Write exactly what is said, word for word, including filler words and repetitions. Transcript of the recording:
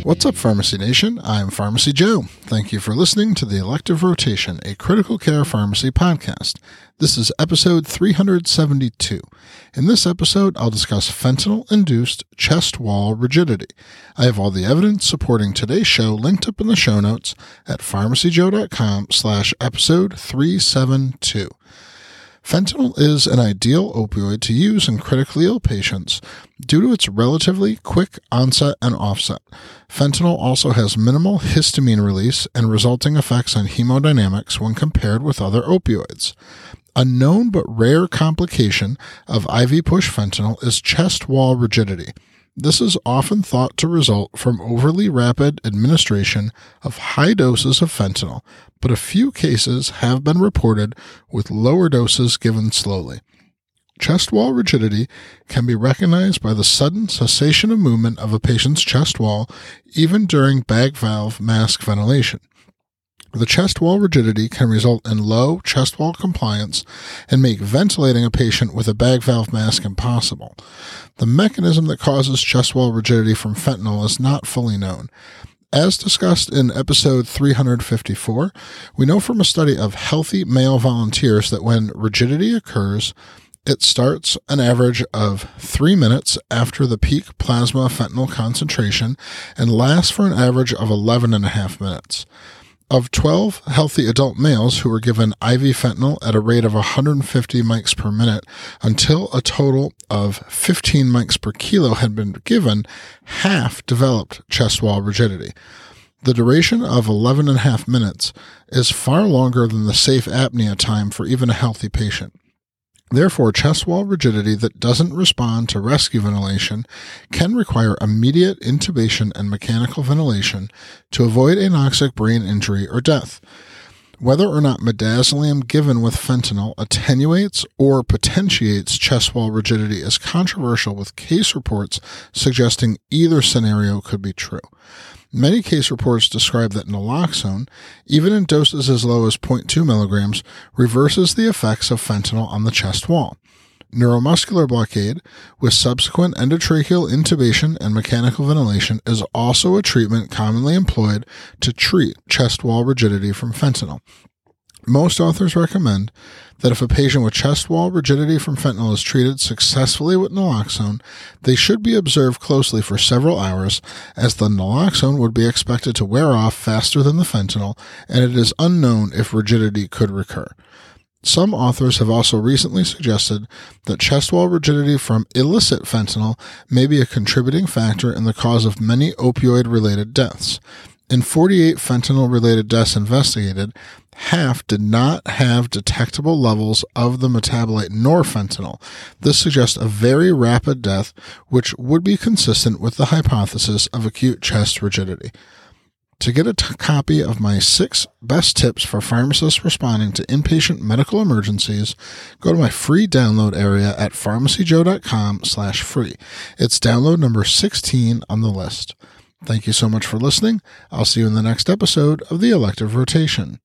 What's up, Pharmacy Nation? I'm Pharmacy Joe. Thank you for listening to the Elective Rotation, a critical care pharmacy podcast. This is episode three hundred seventy-two. In this episode, I'll discuss fentanyl-induced chest wall rigidity. I have all the evidence supporting today's show linked up in the show notes at pharmacyjoe.com slash episode 372. Fentanyl is an ideal opioid to use in critically ill patients due to its relatively quick onset and offset. Fentanyl also has minimal histamine release and resulting effects on hemodynamics when compared with other opioids. A known but rare complication of I V push fentanyl is chest wall rigidity. This is often thought to result from overly rapid administration of high doses of fentanyl, but a few cases have been reported with lower doses given slowly. Chest wall rigidity can be recognized by the sudden cessation of movement of a patient's chest wall, even during bag valve mask ventilation. The chest wall rigidity can result in low chest wall compliance and make ventilating a patient with a bag valve mask impossible. The mechanism that causes chest wall rigidity from fentanyl is not fully known. As discussed in episode three hundred fifty-four, we know from a study of healthy male volunteers that when rigidity occurs, it starts an average of three minutes after the peak plasma fentanyl concentration and lasts for an average of eleven and a half minutes. Of twelve healthy adult males who were given I V fentanyl at a rate of one hundred fifty mics per minute until a total of fifteen mics per kilo had been given, half developed chest wall rigidity. The duration of eleven and a half minutes is far longer than the safe apnea time for even a healthy patient. Therefore, chest wall rigidity that doesn't respond to rescue ventilation can require immediate intubation and mechanical ventilation to avoid anoxic brain injury or death. Whether or not midazolam given with fentanyl attenuates or potentiates chest wall rigidity is controversial, with case reports suggesting either scenario could be true. Many case reports describe that naloxone, even in doses as low as zero point two milligrams, reverses the effects of fentanyl on the chest wall. Neuromuscular blockade, with subsequent endotracheal intubation and mechanical ventilation, is also a treatment commonly employed to treat chest wall rigidity from fentanyl. Most authors recommend that if a patient with chest wall rigidity from fentanyl is treated successfully with naloxone, they should be observed closely for several hours, as the naloxone would be expected to wear off faster than the fentanyl, and it is unknown if rigidity could recur. Some authors have also recently suggested that chest wall rigidity from illicit fentanyl may be a contributing factor in the cause of many opioid-related deaths. In forty-eight fentanyl-related deaths investigated, half did not have detectable levels of the metabolite norfentanyl. This suggests a very rapid death, which would be consistent with the hypothesis of acute chest rigidity. To get a t- copy of my six best tips for pharmacists responding to inpatient medical emergencies, go to my free download area at pharmacyjoe.com slash free. It's download number sixteen on the list. Thank you so much for listening. I'll see you in the next episode of the Elective Rotation.